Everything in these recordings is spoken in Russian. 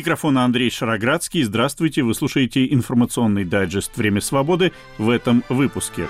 микрофона Андрей Шароградский. Здравствуйте, вы слушаете информационный дайджест «Время свободы» в этом выпуске.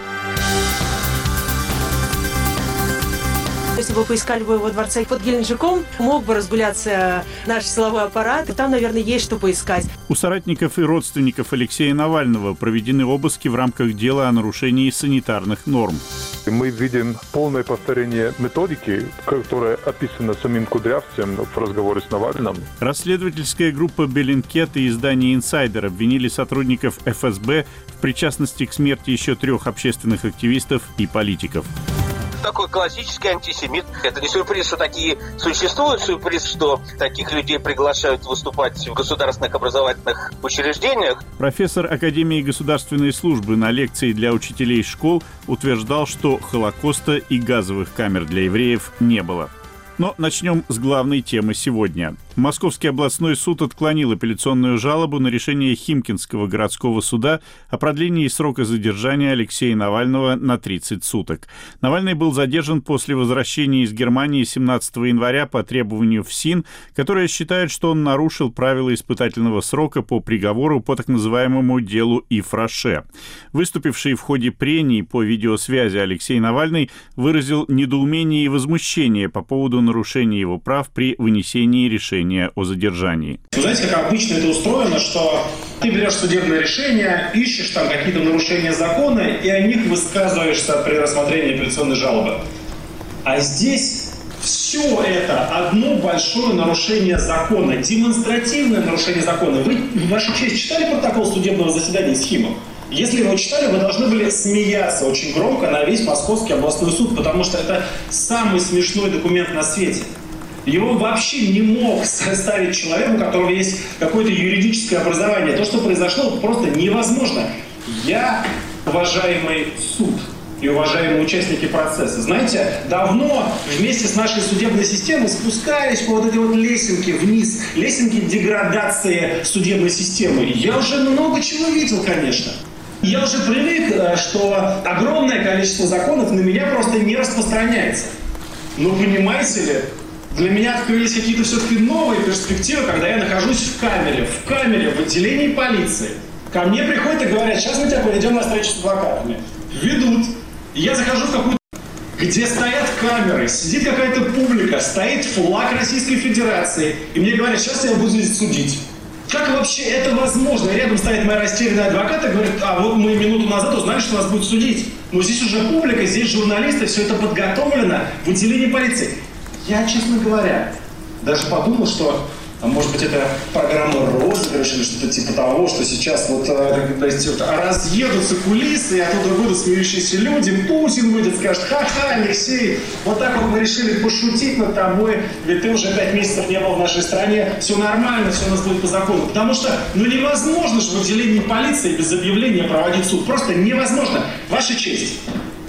Если бы поискали бы во дворце под Геленджиком, мог бы разгуляться наш силовой аппарат, и там, наверное, есть что поискать. У соратников и родственников Алексея Навального проведены обыски в рамках дела о нарушении санитарных норм. Мы видим полное повторение методики, которая описана самим Кудрявцем в разговоре с Навальным. Расследовательская группа Bellingcat и издание «Инсайдер» обвинили сотрудников ФСБ в причастности к смерти еще 3 общественных активистов и политиков. Такой классический антисемит. Это не сюрприз, что такие существуют, сюрприз, что таких людей приглашают выступать в государственных образовательных учреждениях. Профессор Академии государственной службы на лекции для учителей школ утверждал, что Холокоста и газовых камер для евреев не было. Но начнем с главной темы сегодня. Московский областной суд отклонил апелляционную жалобу на решение Химкинского городского суда о продлении срока задержания Алексея Навального на 30 суток. Навальный был задержан после возвращения из Германии 17 января по требованию ФСИН, которая считает, что он нарушил правила испытательного срока по приговору по так называемому делу Ифраше. Выступивший в ходе прений по видеосвязи Алексей Навальный выразил недоумение и возмущение по поводу нарушения его прав при вынесении решения о задержании. Вы знаете, как обычно это устроено, что ты берешь судебное решение, ищешь там какие-то нарушения закона и о них высказываешься при рассмотрении апелляционной жалобы. А здесь все это одно большое нарушение закона, демонстративное нарушение закона. Вы, Ваша честь, читали протокол судебного заседания с Химом? Если вы его читали, вы должны были смеяться очень громко на весь Московский областной суд, потому что это самый смешной документ на свете. Его вообще не мог составить человек, у которого есть какое-то юридическое образование. То, что произошло, просто невозможно. Я, уважаемый суд и уважаемые участники процесса, знаете, давно вместе с нашей судебной системой спускались по вот эти вот лесенки вниз, лесенки деградации судебной системы. Я уже много чего видел, конечно. Я уже привык, что огромное количество законов на меня просто не распространяется. Но понимаете ли, для меня открылись какие-то все-таки новые перспективы, когда я нахожусь в камере, в отделении полиции. Ко мне приходят и говорят: сейчас мы тебя поведем на встречу с адвокатами. Ведут. И я захожу в какую-то, где стоят камеры, сидит какая-то публика, стоит флаг Российской Федерации. И мне говорят: сейчас я буду здесь судить. Как вообще это возможно? И рядом стоит моя растерянная адвокат и говорит: а вот мы минуту назад узнали, что нас будут судить. Но здесь уже публика, здесь журналисты, все это подготовлено в отделении полиции. Я, честно говоря, даже подумал, что, может быть, это программа розыгрыш или что-то типа того, что сейчас вот разъедутся кулисы, и оттуда выйдут смеющиеся люди, Путин выйдет, скажет: ха-ха, Алексей, вот так вот мы решили пошутить над тобой, ведь ты уже 5 месяцев не был в нашей стране, все нормально, все у нас будет по закону. Потому что, невозможно же в отделении полиции без объявления проводить суд. Просто невозможно. Ваша честь.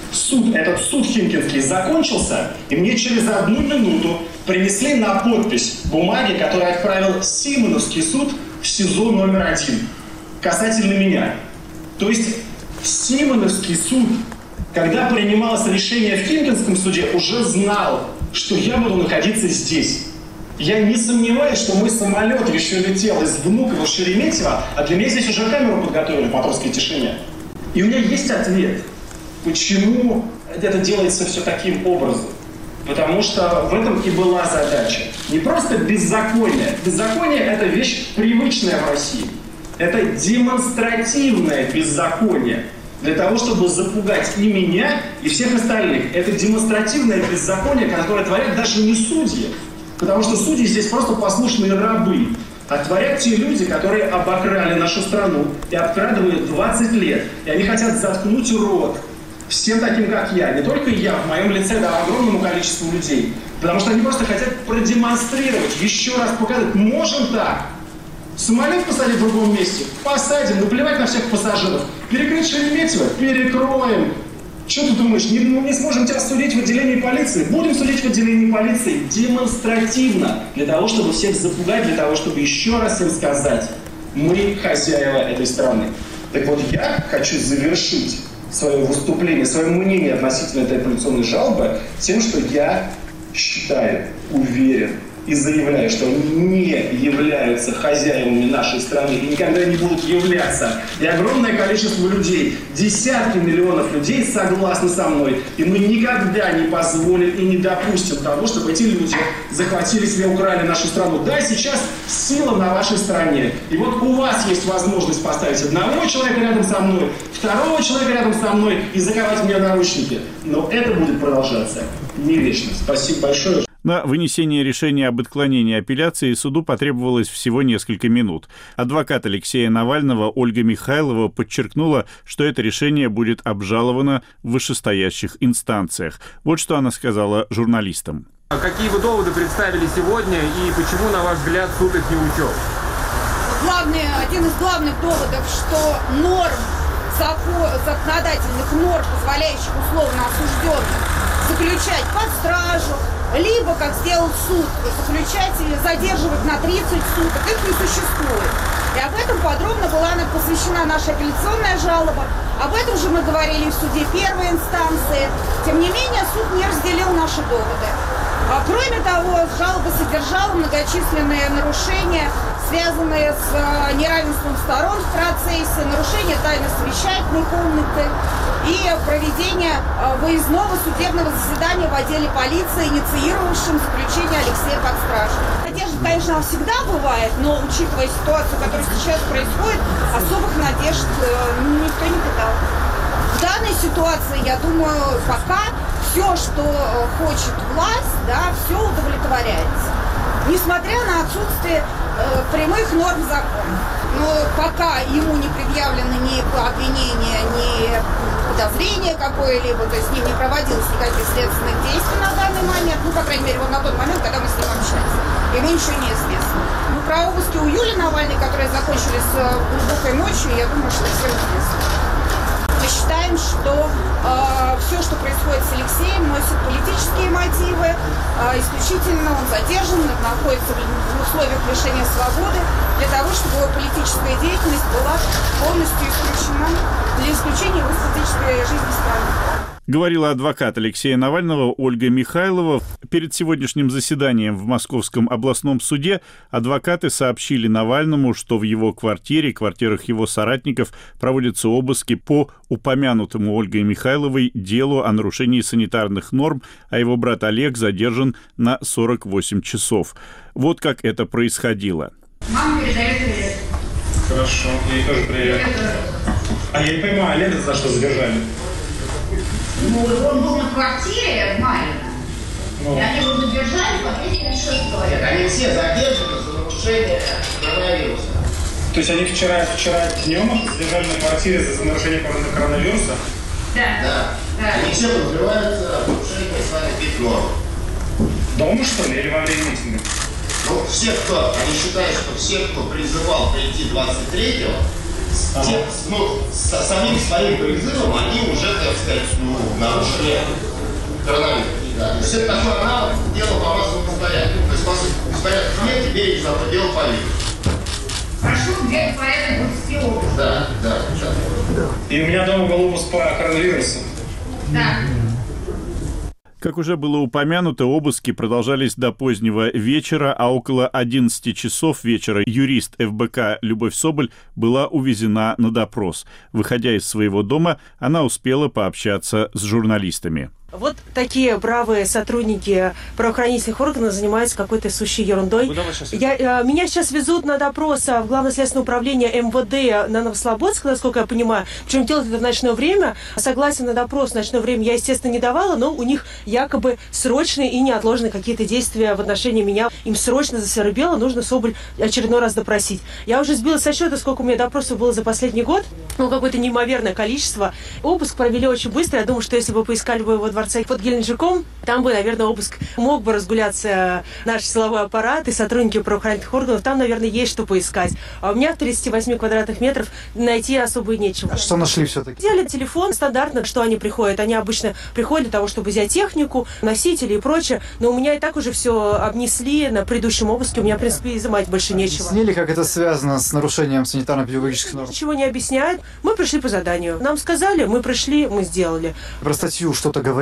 Этот суд химкинский закончился, и мне через 1 минуту принесли на подпись бумаги, которые отправил Симоновский суд в СИЗО номер 1 касательно меня. То есть Симоновский суд, когда принималось решение в Химкинском суде, уже знал, что я буду находиться здесь. Я не сомневаюсь, что мой самолет еще летел из Внуково в Шереметьево, а для меня здесь уже камеру подготовили в Моторской тишине. И у меня есть ответ. Почему это делается все таким образом? Потому что в этом и была задача. Не просто беззаконие. Беззаконие – это вещь привычная в России. Это демонстративное беззаконие. Для того, чтобы запугать и меня, и всех остальных. Это демонстративное беззаконие, которое творят даже не судьи. Потому что судьи здесь просто послушные рабы. А творят те люди, которые обокрали нашу страну и обкрадывают 20 лет. И они хотят заткнуть рот всем таким, как я. Не только я, в моем лице, да, огромному количеству людей. Потому что они просто хотят продемонстрировать, еще раз показать: можем так. Самолет посадить в другом месте? Посадим, наплевать на всех пассажиров. Перекрыть Шереметьево? Перекроем. Что ты думаешь, не сможем тебя судить в отделении полиции? Будем судить в отделении полиции демонстративно. Для того, чтобы всех запугать, для того, чтобы еще раз им сказать: мы хозяева этой страны. Так вот, я хочу завершить свое выступление, свое мнение относительно этой апелляционной жалобы тем, что я считаю, уверен, и заявляю, что они не являются хозяевами нашей страны и никогда не будут являться. И огромное количество людей, десятки миллионов людей согласны со мной. И мы никогда не позволим и не допустим того, чтобы эти люди захватили себе, украли нашу страну. Да, сейчас сила на вашей стороне. И вот у вас есть возможность поставить одного человека рядом со мной, второго человека рядом со мной и заковать меня в наручники. Но это будет продолжаться не вечно. Спасибо большое. На вынесение решения об отклонении апелляции суду потребовалось всего несколько минут. Адвокат Алексея Навального Ольга Михайлова подчеркнула, что это решение будет обжаловано в вышестоящих инстанциях. Вот что она сказала журналистам. Какие вы доводы представили сегодня и почему, на ваш взгляд, суд их не учел? Один из главных доводов, что законодательных норм, позволяющих условно осужденным заключать под стражу, либо, как сделал суд, заключать или задерживать на 30 суток, их не существует. И об этом подробно была посвящена наша апелляционная жалоба. Об этом же мы говорили в суде первой инстанции. Тем не менее, суд не разделил наши доводы. Кроме того, жалоба содержала многочисленные нарушения, связанные с неравенством сторон в процессе, нарушение тайны совещательной комнаты и проведение выездного судебного заседания в отделе полиции, инициировавшим заключение Алексея под стражу. Надежда, конечно, всегда бывает, но, учитывая ситуацию, которая сейчас происходит, особых надежд никто не питал. В данной ситуации, я думаю, пока все, что хочет власть, да, все удовлетворяется. Несмотря на отсутствие прямых норм закона. Но пока ему не предъявлено ни обвинения, ни подозрения какое-либо, то есть с ним не проводилось никаких следственных действий на данный момент, ну, по крайней мере, вот на тот момент, когда мы с ним общались. Ему ничего не известно. Ну, про обыски у Юли Навальной, которые закончились глубокой ночью, я думаю, что всем известно. Мы считаем, что все, что происходит с Алексеем, носит политические мотивы. Исключительно он задержан, находится в условиях лишения свободы для того, чтобы его политическая деятельность была полностью исключена для исключения его политической жизни страны. Говорила адвокат Алексея Навального Ольга Михайлова. Перед сегодняшним заседанием в Московском областном суде адвокаты сообщили Навальному, что в его квартире, квартирах его соратников проводятся обыски по упомянутому Ольгой Михайловой делу о нарушении санитарных норм, а его брат Олег задержан на 48 часов. Вот как это происходило. Мама передает привет. Хорошо, ей тоже привет. А я не понимаю, Олега за что задержали? Ну, он был на квартире в Марьино. И они его задержали по 236 говорят. Они все задержаны за нарушение коронавируса. То есть они вчера днем задержали на квартире за нарушение коронавируса? Да. Они все подозреваются в нарушении санэпиднорм. Дома, что ли, или во время митинга? Ну, они считают, что все, кто призывал прийти 23-го, с самим своим призывом они уже, так сказать, нарушили коронавирус. Да. То есть это такой аналог дела по массовому порядку. То есть по порядку нет, теперь их зато дело по виду. Прошу где порядок будет обыск. Да. И у меня дома был обыск по коронавирусу. Да. Как уже было упомянуто, обыски продолжались до позднего вечера, а около 11 часов вечера юрист ФБК Любовь Соболь была увезена на допрос. Выходя из своего дома, она успела пообщаться с журналистами. Вот такие бравые сотрудники правоохранительных органов занимаются какой-то сущей ерундой. Меня сейчас везут на допрос в Главное следственное управление МВД на Новослободск, насколько я понимаю. Причем делать это в ночное время. Согласие на допрос в ночное время я, естественно, не давала, но у них якобы срочные и неотложные какие-то действия в отношении меня. Им срочно засвербело, нужно Соболь очередной раз допросить. Я уже сбила со счета, сколько у меня допросов было за последний год. Ну, какое-то неимоверное количество. Обыск провели очень быстро. Я думаю, что если бы поискали бы его дворце под Геленджиком, там бы, наверное, обыск мог бы разгуляться наш силовой аппарат и сотрудники правоохранительных органов. Там, наверное, есть что поискать. А у меня в 38 квадратных метров найти особо и нечего. А что нашли все-таки? Взяли телефон. Стандартно, что они приходят. Они обычно приходят для того, чтобы взять технику, носители и прочее. Но у меня и так уже все обнесли на предыдущем обыске. У меня, в принципе, изымать больше нечего. Объяснили, как это связано с нарушением санитарно-педагогических норм? Ничего не объясняют. Мы пришли по заданию. Нам сказали, мы пришли, мы сделали. Про статью что-то говорили?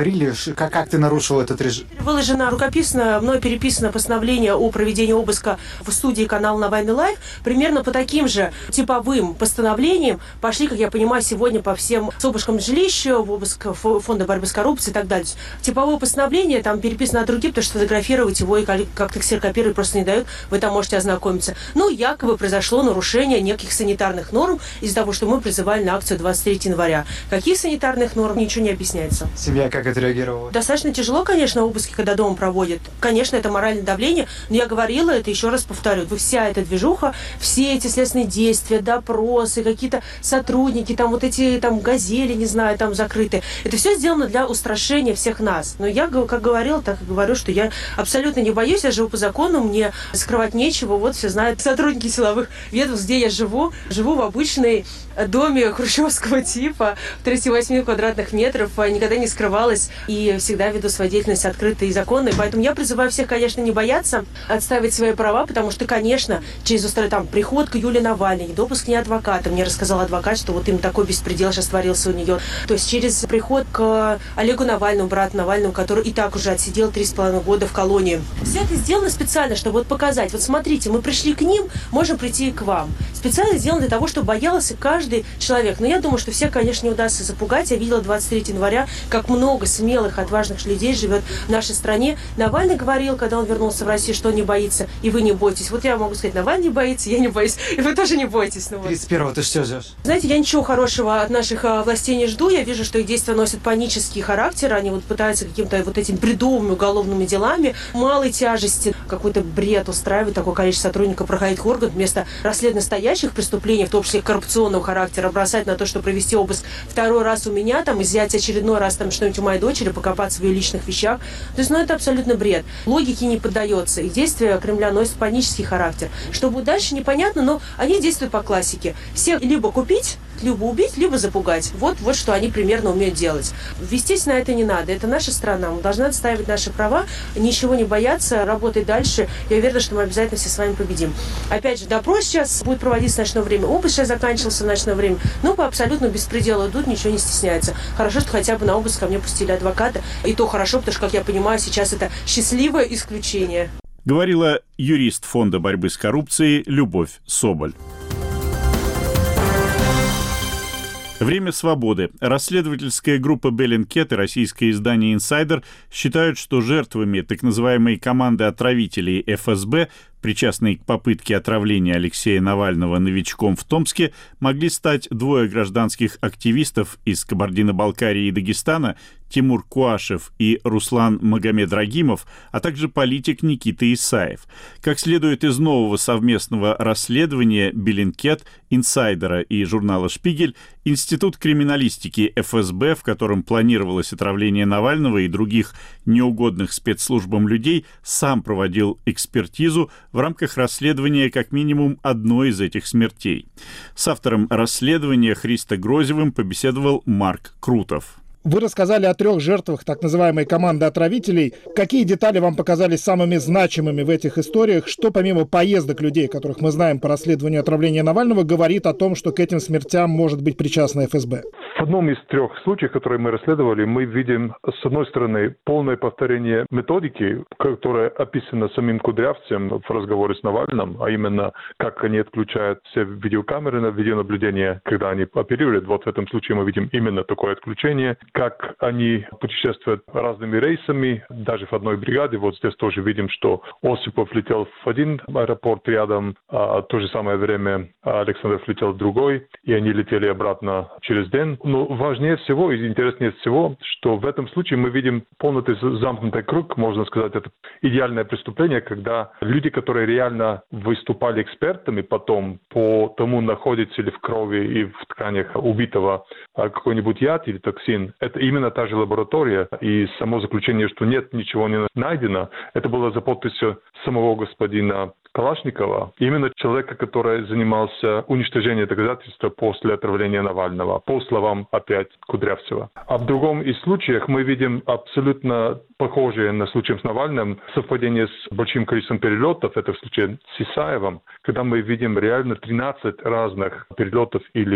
говорили, как ты нарушил этот режим? Выложено рукописно, мной переписано постановление о проведении обыска в студии канала «Навальный Лайв». Примерно по таким же типовым постановлениям пошли, как я понимаю, сегодня по всем с обыском жилища, в обыск фонда борьбы с коррупцией и так далее. Типовое постановление там переписано от руки, потому что фотографировать его и как-то ксерокопировать просто не дают. Вы там можете ознакомиться. Ну, якобы произошло нарушение неких санитарных норм из-за того, что мы призывали на акцию 23 января. Каких санитарных норм, ничего не объясняется. Семья как отреагировала? Достаточно тяжело, конечно, обыски, когда дома проводят. Конечно, это моральное давление, но я говорила это, еще раз повторю. Вся эта движуха, все эти следственные действия, допросы, какие-то сотрудники, там вот эти там газели, не знаю, там закрытые. Это все сделано для устрашения всех нас. Но я, как говорила, так и говорю, что я абсолютно не боюсь, я живу по закону, мне скрывать нечего. Вот все знают сотрудники силовых ведомств, где я живу. Живу в обычной доме хрущевского типа, 38 квадратных метров, никогда не скрывалась и всегда веду свою деятельность открытой и законной. Поэтому я призываю всех, конечно, не бояться отстаивать свои права, потому что, конечно, через приход к Юлии Навальной, допуск не адвоката. Мне рассказал адвокат, что вот им такой беспредел сейчас творился у нее. То есть через приход к Олегу Навальному, брату Навальному, который и так уже отсидел 3,5 года в колонии. Все это сделано специально, чтобы вот показать. Вот смотрите, мы пришли к ним, можем прийти и к вам. Специально сделано для того, чтобы боялся каждый человек. Но я думаю, что всех, конечно, не удастся запугать. Я видела 23 января, как много смелых, отважных людей живет в нашей стране. Навальный говорил, когда он вернулся в Россию, что он не боится, и вы не бойтесь. Вот я могу сказать, Навальный боится, я не боюсь, и вы тоже не бойтесь. Ну, вот. 31-го ты что ждешь? Знаете, я ничего хорошего от наших властей не жду. Я вижу, что их действия носят панический характер. Они вот пытаются каким-то вот этими бредовыми уголовными делами малой тяжести какой-то бред устраивать. Такое количество сотрудников правоохранительных органов вместо расследования настоящих преступлений, в том числе коррупционного характера, бросать на то, что провести обыск второй раз у меня, там, изъять очередной раз там что-нибудь у моей дочери, покопаться в ее личных вещах. То есть, это абсолютно бред. Логике не поддается. Их действия Кремля носят панический характер. Что будет дальше, непонятно, но они действуют по классике. Всех либо купить, либо убить, либо запугать. Вот что они примерно умеют делать. Вестись на это не надо. Это наша страна. Мы должны отстаивать наши права, ничего не бояться, работать дальше. Я уверена, что мы обязательно все с вами победим. Опять же, допрос сейчас будет проводиться в ночное время. Обыск сейчас заканчивался в ночное время. Но по абсолютно беспределу идут, ничего не стесняется. Хорошо, что хотя бы на обыск ко мне пустили адвоката. И то хорошо, потому что, как я понимаю, сейчас это счастливое исключение. Говорила юрист Фонда борьбы с коррупцией Любовь Соболь. Время свободы. Расследовательская группа Bellingcat и российское издание «Инсайдер» считают, что жертвами так называемой команды отравителей ФСБ, причастные к попытке отравления Алексея Навального новичком в Томске, могли стать двое гражданских активистов из Кабардино-Балкарии и Дагестана, Тимур Куашев и Руслан Магомед-Рагимов, а также политик Никита Исаев. Как следует из нового совместного расследования Bellingcat, «Инсайдера» и журнала «Шпигель», Институт криминалистики ФСБ, в котором планировалось отравление Навального и других неугодных спецслужбам людей, сам проводил экспертизу в рамках расследования как минимум одной из этих смертей. С автором расследования Христо Грозевым побеседовал Марк Крутов. Вы рассказали о 3 жертвах так называемой команды отравителей. Какие детали вам показались самыми значимыми в этих историях? Что помимо поездок людей, которых мы знаем по расследованию отравления Навального, говорит о том, что к этим смертям может быть причастна ФСБ? В одном из 3 случаев, которые мы расследовали, мы видим, с одной стороны, полное повторение методики, которая описана самим Кудрявцем в разговоре с Навальным, а именно, как они отключают все видеокамеры на видеонаблюдение, когда они оперируют. Вот в этом случае мы видим именно такое отключение. Как они путешествуют разными рейсами, даже в одной бригаде. Вот здесь тоже видим, что Осипов летел в один аэропорт рядом, а в то же самое время Александров летел в другой, и они летели обратно через день. Но важнее всего и интереснее всего, что в этом случае мы видим полностью замкнутый круг, можно сказать, это идеальное преступление, когда люди, которые реально выступали экспертами потом по тому, находится ли в крови и в тканях убитого какой-нибудь яд или токсин, это именно та же лаборатория, и само заключение, что нет, ничего не найдено, это было за подписью самого господина Калашникова, именно человека, который занимался уничтожением доказательств после отравления Навального, по словам опять Кудрявцева. А в другом из случаев мы видим абсолютно похожие на случай с Навальным совпадение с большим количеством перелетов, это в случае с Исаевым, когда мы видим реально 13 разных перелетов или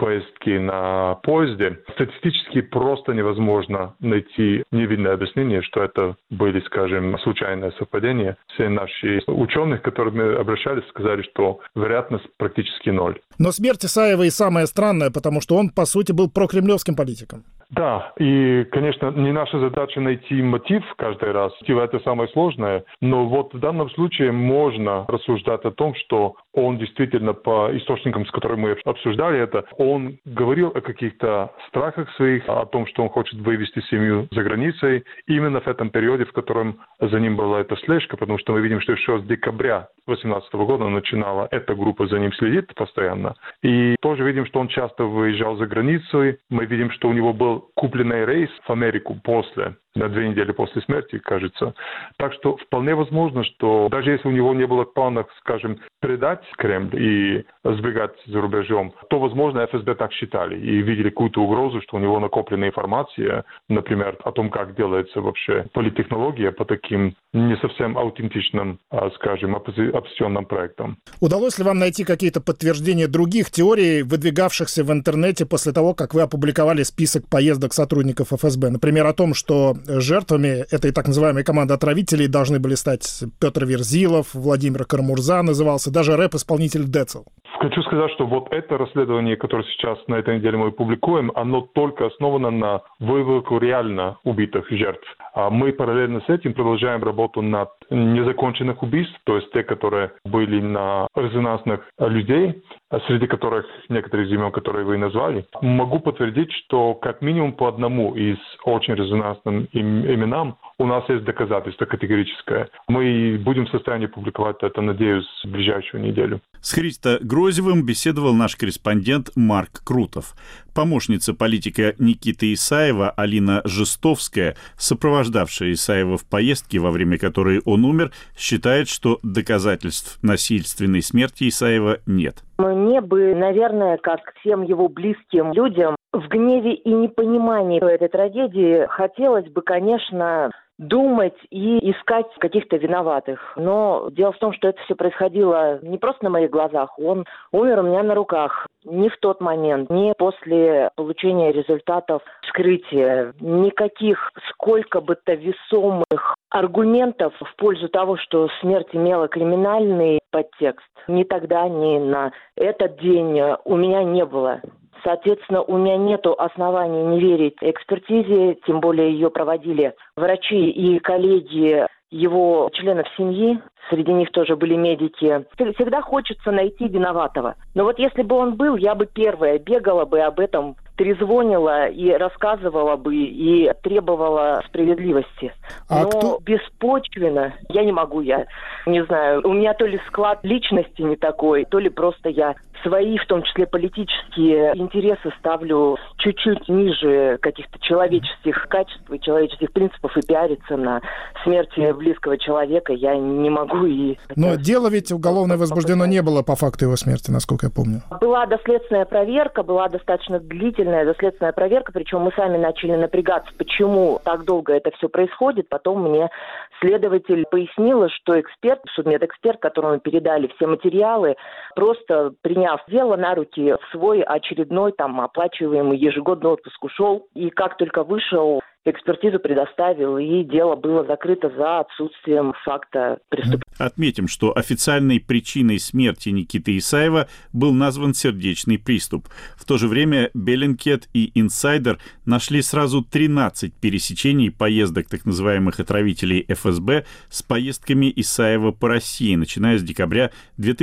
поездки на поезде, статистически просто невозможно найти невинное объяснение, что это были, скажем, случайные совпадения. Все наши ученые, к которым мы обращались, сказали, что вероятность практически 0. Но смерть Исаева и самое странное, потому что он, по сути, был прокремлевским политиком. Да, и, конечно, не наша задача найти мотив каждый раз. Это самое сложное. Но вот в данном случае можно рассуждать о том, что он действительно, по источникам, с которыми мы обсуждали это, он говорил о каких-то страхах своих, о том, что он хочет вывести семью за границей, именно в этом периоде, в котором за ним была эта слежка, потому что мы видим, что еще с декабря 2018 года начинала эта группа за ним следить постоянно. И тоже видим, что он часто выезжал за границу. Мы видим, что у него был купленный рейс в Америку на 2 недели после смерти, кажется. Так что вполне возможно, что даже если у него не было в планах, скажем, предать Кремль и сбегать за рубежом, то, возможно, ФСБ так считали и видели какую-то угрозу, что у него накоплена информация, например, о том, как делается вообще политтехнология по таким не совсем аутентичным, скажем, оппозиционным проектам. Удалось ли вам найти какие-то подтверждения других теорий, выдвигавшихся в интернете после того, как вы опубликовали список поездок сотрудников ФСБ? Например, о том, что жертвами этой так называемой команды отравителей должны были стать Петр Верзилов, Владимир Карамурза назывался, даже рэп-исполнитель Децл. Хочу сказать, что вот это расследование, которое сейчас на этой неделе мы публикуем, оно только основано на выводах реально убитых жертв. А мы параллельно с этим продолжаем работу над незаконченных убийств, то есть те, которые были на резонансных людей, среди которых некоторые из имен, которые вы назвали. Могу подтвердить, что как минимум по одному из очень резонансным именам у нас есть доказательство категорическое. Мы будем в состоянии публиковать это, надеюсь, в ближайшую неделю. С Христо Грозевым беседовал наш корреспондент Марк Крутов. Помощница политика Никиты Исаева Алина Жестовская, сопровождавшая Исаева в поездке, во время которой он умер, считает, что доказательств насильственной смерти Исаева нет. Мне бы, наверное, как всем его близким людям, в гневе и непонимании этой трагедии хотелось бы, конечно, думать и искать каких-то виноватых. Но дело в том, что это все происходило не просто на моих глазах. Он умер у меня на руках. Ни в тот момент, ни после получения результатов вскрытия. Никаких сколько бы то весомых аргументов в пользу того, что смерть имела криминальный подтекст, ни тогда, ни на этот день у меня не было. Соответственно, у меня нету оснований не верить экспертизе, тем более ее проводили врачи и коллеги его членов семьи, среди них тоже были медики. Всегда хочется найти виноватого. Но вот если бы он был, я бы первая бегала бы об этом, трезвонила и рассказывала бы, и требовала справедливости. Но беспочвенно я не могу, я не знаю. У меня то ли склад личности не такой, то ли просто я свои, в том числе политические интересы, ставлю чуть-чуть ниже каких-то человеческих качеств и человеческих принципов, и пиариться на смерти близкого человека я не могу. Но дело ведь уголовное возбуждено не было по факту его смерти, насколько я помню. Была доследственная проверка, была достаточно длительная доследственная проверка, причем мы сами начали напрягаться, почему так долго это все происходит. Потом мне следователь пояснила, что эксперт, судмедэксперт, которому передали все материалы, просто приняв дело на руки, в свой очередной оплачиваемый ежегодный отпуск ушел. И как только вышел, экспертизу предоставил, и дело было закрыто за отсутствием факта преступления. Отметим, что официальной причиной смерти Никиты Исаева был назван сердечный приступ. В то же время Bellingcat и Insider нашли сразу 13 пересечений поездок так называемых отравителей ФСБ с поездками Исаева по России, начиная с декабря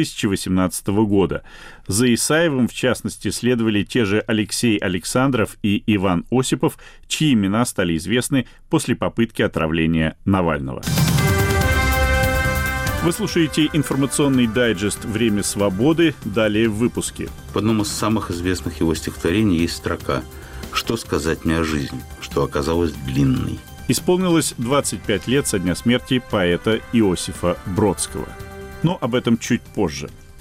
2018 года. За Исаевым, в частности, следовали те же Алексей Александров и Иван Осипов, чьи имена стали известны после попытки отравления Навального. Вы слушаете информационный дайджест «Время свободы». Далее в выпуске. В одном из самых известных его стихотворений есть строка «Что сказать мне о жизни, что оказалась длинной». Исполнилось 25 лет со дня смерти поэта Иосифа Бродского. Но об этом чуть позже.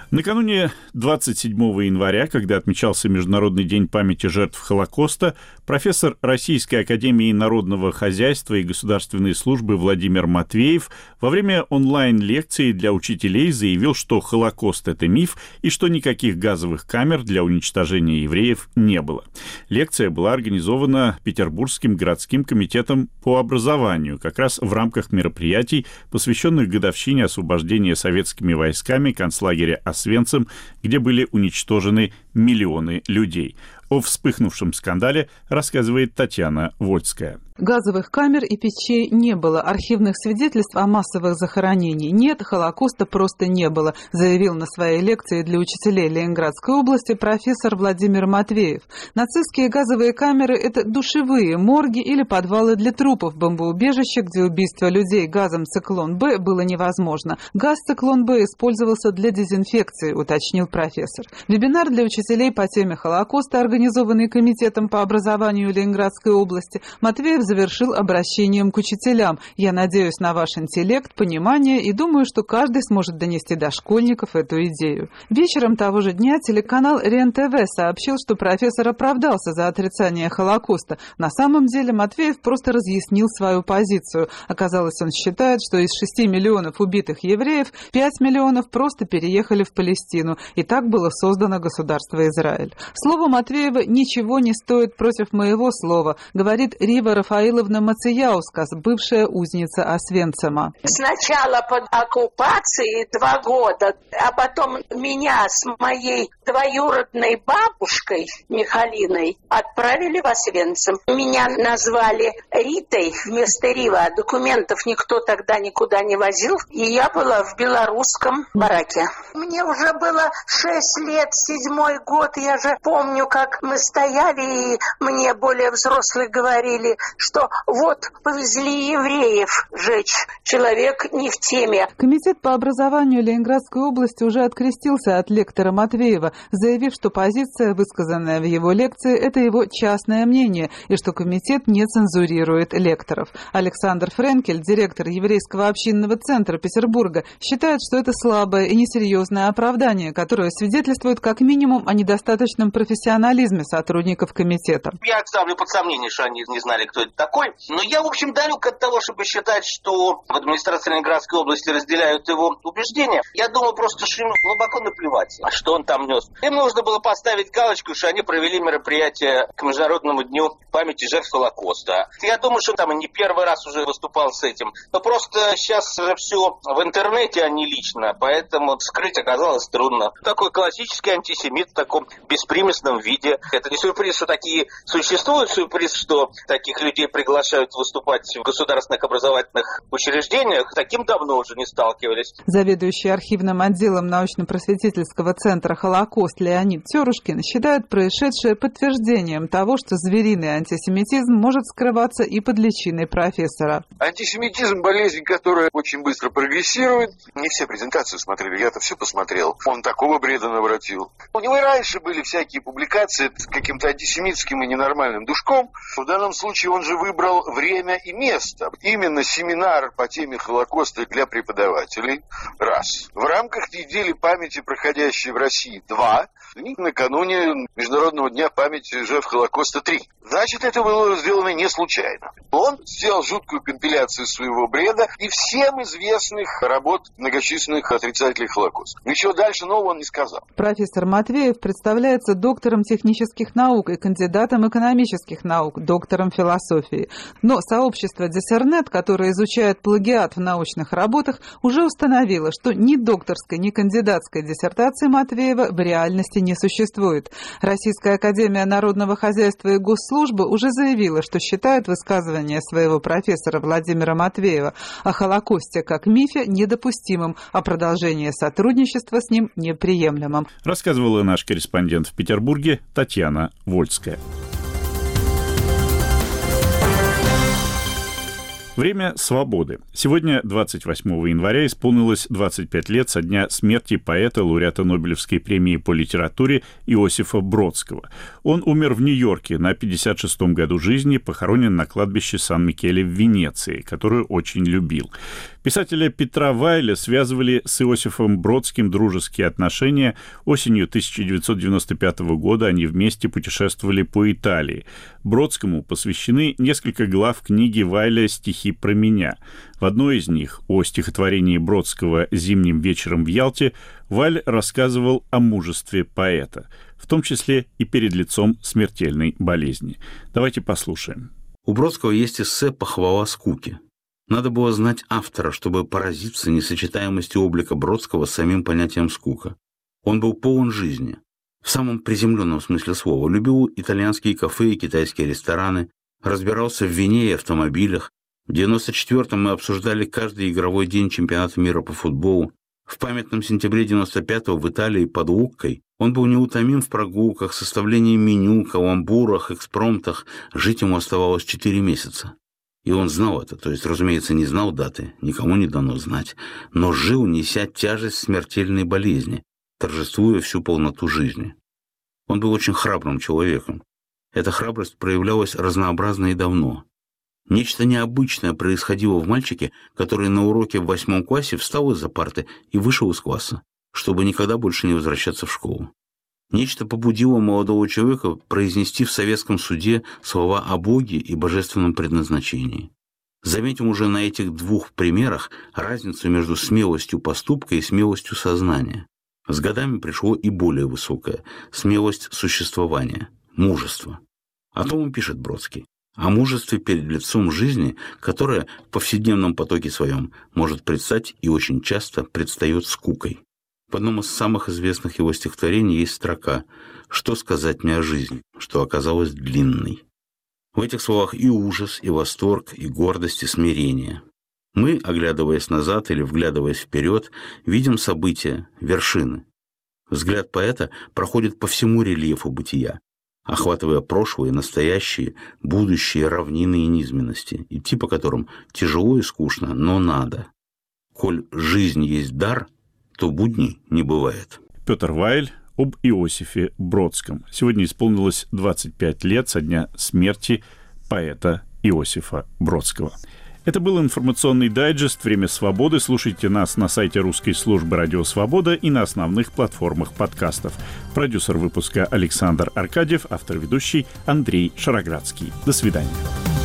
Накануне 27 января, когда отмечался Международный день памяти жертв Холокоста, профессор Российской академии народного хозяйства и государственной службы Владимир Матвеев во время онлайн-лекции для учителей заявил, что Холокост — это миф и что никаких газовых камер для уничтожения евреев не было. Лекция была организована Петербургским городским комитетом по образованию, как раз в рамках мероприятий, посвященных годовщине освобождения советскими войсками концлагеря Освенцим, где были уничтожены миллионы людей. О вспыхнувшем скандале рассказывает Татьяна Вольская. Газовых камер и печей не было, архивных свидетельств о массовых захоронениях нет, Холокоста просто не было, заявил на своей лекции для учителей Ленинградской области профессор Владимир Матвеев. Нацистские газовые камеры – это душевые, морги или подвалы для трупов, бомбоубежища, где убийство людей газом «Циклон-Б» было невозможно. Газ «Циклон-Б» использовался для дезинфекции, уточнил профессор. Вебинар для учителей по теме Холокоста, организованный Комитетом по образованию Ленинградской области, Матвеев завершил обращением к учителям. Я надеюсь на ваш интеллект, понимание и думаю, что каждый сможет донести до школьников эту идею. Вечером того же дня телеканал РЕН-ТВ сообщил, что профессор оправдался за отрицание Холокоста. На самом деле Матвеев просто разъяснил свою позицию. Оказалось, он считает, что из 6 миллионов убитых евреев 5 миллионов просто переехали в Палестину. И так было создано государство Израиль. Слово Матвеева ничего не стоит против моего слова, говорит Рива Рафаиловна Мацияускас, бывшая узница Освенцима. Сначала под оккупацией 2 года, а потом меня с моей двоюродной бабушкой Михалиной отправили в Освенцим. Меня назвали Ритой вместо Рива. Документов никто тогда никуда не возил. И я была в белорусском бараке. Мне уже было 6 лет, 7-й год. Я же помню, как мы стояли, и мне более взрослые говорили, что вот повезли евреев жечь. Человек не в теме. Комитет по образованию Ленинградской области уже открестился от лектора Матвеева, заявив, что позиция, высказанная в его лекции, это его частное мнение, и что комитет не цензурирует лекторов. Александр Френкель, директор еврейского общинного центра Петербурга, считает, что это слабое и несерьезное оправдание, которое свидетельствует как минимум о недостаточном профессионализме сотрудников комитета. Я ставлю под сомнение, что они не знали, кто это такой. Но я, в общем, далек от того, чтобы считать, что в администрации Ленинградской области разделяют его убеждения. Я думаю просто, что им глубоко наплевать, а что он там нес. Им нужно было поставить галочку, что они провели мероприятие к Международному дню памяти жертв Холокоста. Я думаю, что там и не первый раз уже выступал с этим. Но просто сейчас же все в интернете, а не лично, поэтому скрыть оказалось трудно. Такой классический антисемит в таком беспримесном виде. Это не сюрприз, что такие существуют, сюрприз, что таких людей приглашают выступать в государственных образовательных учреждениях. Таким давно уже не сталкивались. Заведующий архивным отделом научно-просветительского центра «Холокост» Леонид Терушкин считает происшедшее подтверждением того, что звериный антисемитизм может скрываться и под личиной профессора. Антисемитизм – болезнь, которая очень быстро прогрессирует. Не все презентации смотрели, я-то все посмотрел. Он такого бреда наворотил. У него и раньше были всякие публикации с каким-то антисемитским и ненормальным душком. В данном случае он же выбрал время и место. Именно семинар по теме Холокоста для преподавателей. Раз. В рамках недели памяти, проходящей в России. 2. Накануне Международного дня памяти жертв Холокоста. 3. Значит, это было сделано не случайно. Он сделал жуткую компиляцию своего бреда и всем известных работ многочисленных отрицателей Холокоста. Ничего дальше нового он не сказал. Профессор Матвеев представляется доктором технических наук и кандидатом экономических наук, доктором философии. Но сообщество Диссернет, которое изучает плагиат в научных работах, уже установило, что ни докторской, ни кандидатской диссертации Матвеева в реальности не существует. Российская академия народного хозяйства и госслужбы уже заявила, что считает высказывание своего профессора Владимира Матвеева о Холокосте как мифе недопустимым, а продолжение сотрудничества с ним неприемлемым. Рассказывала наш корреспондент в Петербурге Татьяна Вольская. Время свободы. Сегодня, 28 января, исполнилось 25 лет со дня смерти поэта, лауреата Нобелевской премии по литературе Иосифа Бродского. Он умер в Нью-Йорке на 56-м году жизни, похоронен на кладбище Сан-Микеле в Венеции, которую очень любил. Писателя Петра Вайля связывали с Иосифом Бродским дружеские отношения. Осенью 1995 года они вместе путешествовали по Италии. Бродскому посвящены несколько глав книги Вайля «Стихи про меня». В одной из них, о стихотворении Бродского «Зимним вечером в Ялте», Вайль рассказывал о мужестве поэта, в том числе и перед лицом смертельной болезни. Давайте послушаем. У Бродского есть эссе «Похвала скуки». Надо было знать автора, чтобы поразиться несочетаемостью облика Бродского с самим понятием «скука». Он был полон жизни. В самом приземленном смысле слова. Любил итальянские кафе и китайские рестораны, разбирался в вине и автомобилях. В 94-м мы обсуждали каждый игровой день чемпионата мира по футболу. В памятном сентябре 95-го в Италии под Луккой он был неутомим в прогулках, составлении меню, каламбурах, экспромтах. Жить ему оставалось 4 месяца. И он знал это, то есть, разумеется, не знал даты, никому не дано знать, но жил, неся тяжесть смертельной болезни, торжествуя всю полноту жизни. Он был очень храбрым человеком. Эта храбрость проявлялась разнообразно и давно. Нечто необычное происходило в мальчике, который на уроке в 8 классе встал из-за парты и вышел из класса, чтобы никогда больше не возвращаться в школу. Нечто побудило молодого человека произнести в советском суде слова о Боге и божественном предназначении. Заметим уже на этих 2 примерах разницу между смелостью поступка и смелостью сознания. С годами пришло и более высокое – смелость существования, мужество. О том и пишет Бродский. О мужестве перед лицом жизни, которое в повседневном потоке своем может предстать и очень часто предстает скукой. В одном из самых известных его стихотворений есть строка «Что сказать мне о жизни, что оказалась длинной». В этих словах и ужас, и восторг, и гордость, и смирение. Мы, оглядываясь назад или вглядываясь вперед, видим события, вершины. Взгляд поэта проходит по всему рельефу бытия, охватывая прошлое, настоящее, будущее, равнины и низменности, идти по которым тяжело и скучно, но надо. Коль жизнь есть дар, то будней не бывает. Петр Вайль об Иосифе Бродском. Сегодня исполнилось 25 лет со дня смерти поэта Иосифа Бродского. Это был информационный дайджест «Время свободы». Слушайте нас на сайте русской службы «Радио Свобода» и на основных платформах подкастов. Продюсер выпуска Александр Аркадьев, автор-ведущий Андрей Шароградский. До свидания.